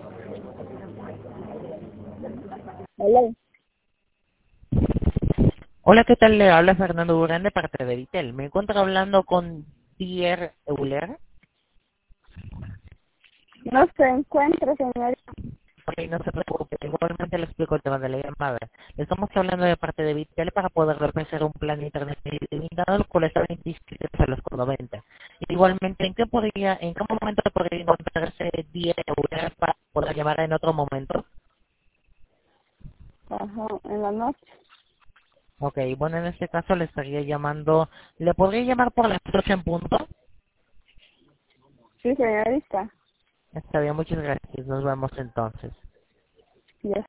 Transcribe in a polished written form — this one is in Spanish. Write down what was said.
Hola. Hola, ¿qué tal? Le habla Fernando Durán de parte de Vitel. Me encuentro hablando con Pierre Euler. No se encuentra, señorita. Ok, no se preocupe, igualmente le explico el tema de la llamada. Le estamos hablando de parte de Vitel para poder ofrecer un plan de internet ilimitado, el cual está inscrito a los 90. Igualmente, ¿en qué momento podría encontrarse Pierre Euler para poder llamar en otro momento? Ajá, en la noche. Ok, bueno, en este caso le estaría llamando, ¿le podría llamar por las 8 en punto? Sí, señorita. Está bien, muchas gracias, nos vemos entonces. Ya